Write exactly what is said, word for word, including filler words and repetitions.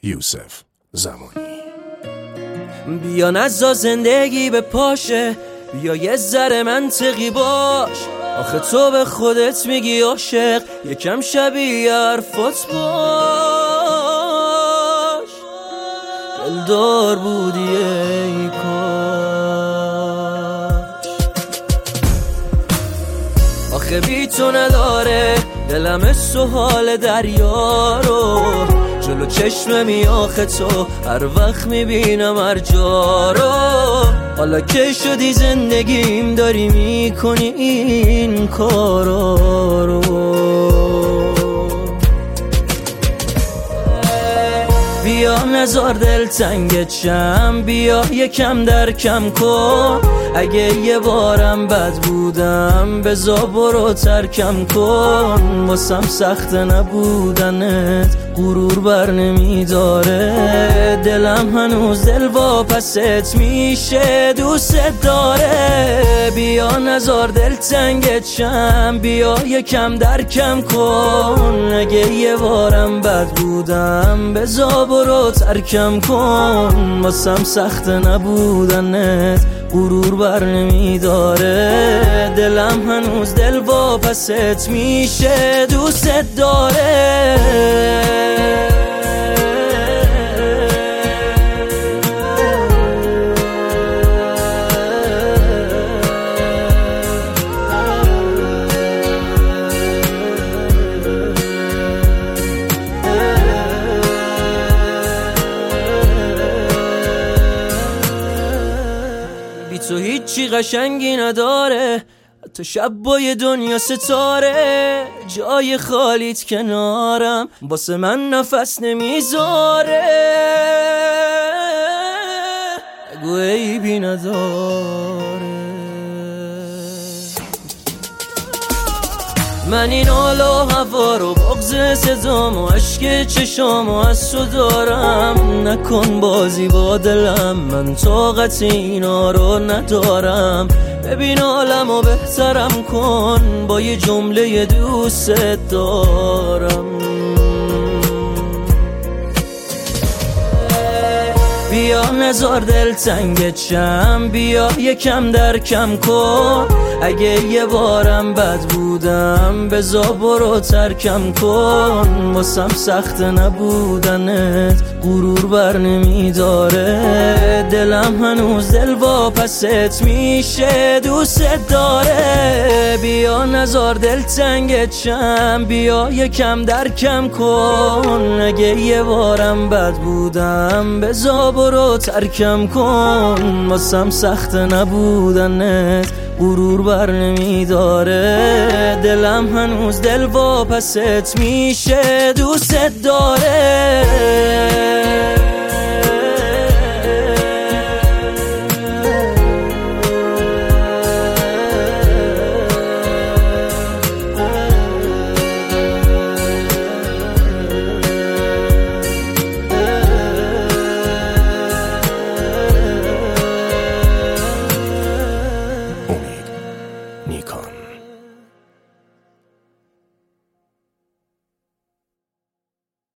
یوسف زمانی. بیا نزا زندگی به پاشه، بیا یه ذره منطقی باش. آخه تو به خودت میگی عاشق، یکم شبیه حرفات باش. دلدار بودی ای کاش. آخه بی تو نداره دلم اسو حال دریا رو، جلو چشممی آخه تو هر وقت میبینم هر جا رو. حالا که شدی زندگیم داری میکنی این کارا رو. بیا نزار دل تنگت شم، بیا یکم در کم کن. اگه یه بارم بد بودم بزا برو ترکم کن. واسم سخت نبودنت غرور بر نمیداره، دلم هنوز دل واپست میشه دوست داره. بیا نزار دل تنگت شم، بیا یکم در کم کن. اگه یه بارم بد بودم بزا برو ترکم کن. واسم سخت نبودنت غرور بر نمیداره، دلم هنوز دل واپست میشه دوست داره. تو هیچی قشنگی نداره، تو شب با یه دنیا ستاره. جای خالیت کنارم واسه من نفس نمیذاره. بگو عیبی نداره. من این حال و هوا رو بغض صدام و عشق چشام و از تو دارم. نکن بازی با دلم، من طاقت اینا رو ندارم. ببین حالم و بهترم کن، با یه جمله دوست دارم. بیا نزار دل تنگت شم، بیا یکم در کم کن. اگه یه بارم بد بودم بزا برو ترکم کن. واسم سخت نبودنت غرور بر نمیداره، دلم هنوز دل واپست میشه دوست داره. بیا نزار دل تنگت شم، بیا یکم در کم کن. اگه یه بارم بد بودم بزا برو ترکم کن. واسم سخت نبودنت غرور بر نمیداره، دلم هنوز دل واپست میشه دوست داره.